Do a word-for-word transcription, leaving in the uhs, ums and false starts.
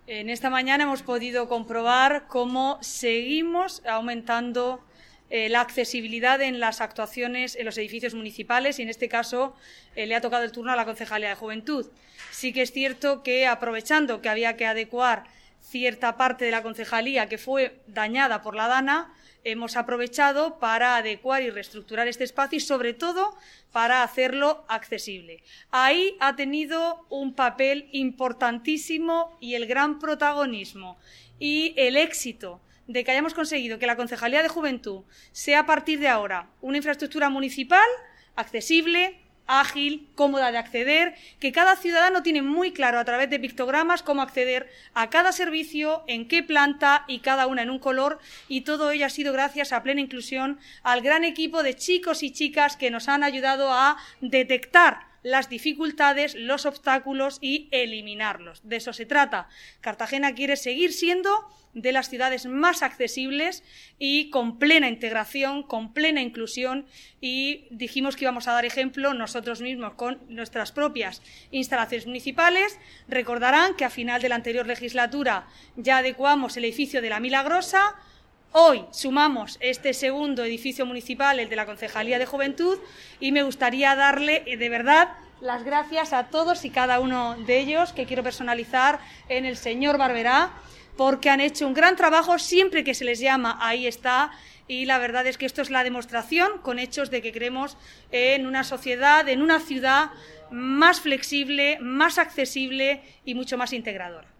En esta mañana hemos podido comprobar cómo seguimos aumentando eh, la accesibilidad en las actuaciones en los edificios municipales y en este caso eh, le ha tocado el turno a la Concejalía de Juventud. Sí que es cierto que, aprovechando que había que adecuar cierta parte de la concejalía que fue dañada por la DANA, hemos aprovechado para adecuar y reestructurar este espacio y, sobre todo, para hacerlo accesible. Ahí ha tenido un papel importantísimo y el gran protagonismo y el éxito de que hayamos conseguido que la Concejalía de Juventud sea a partir de ahora una infraestructura municipal accesible, ágil, cómoda de acceder, que cada ciudadano tiene muy claro a través de pictogramas cómo acceder a cada servicio, en qué planta y cada una en un color, y todo ello ha sido gracias a plena inclusión al gran equipo de chicos y chicas que nos han ayudado a detectar las dificultades, los obstáculos y eliminarlos. De eso se trata. Cartagena quiere seguir siendo de las ciudades más accesibles y con plena integración, con plena inclusión, y dijimos que íbamos a dar ejemplo nosotros mismos con nuestras propias instalaciones municipales. Recordarán que a final de la anterior legislatura ya adecuamos el edificio de la Milagrosa. Hoy sumamos este segundo edificio municipal, el de la Concejalía de Juventud, y me gustaría darle de verdad las gracias a todos y cada uno de ellos, que quiero personalizar en el señor Barberá, porque han hecho un gran trabajo. Siempre que se les llama, ahí está, y la verdad es que esto es la demostración con hechos de que creemos en una sociedad, en una ciudad más flexible, más accesible y mucho más integradora.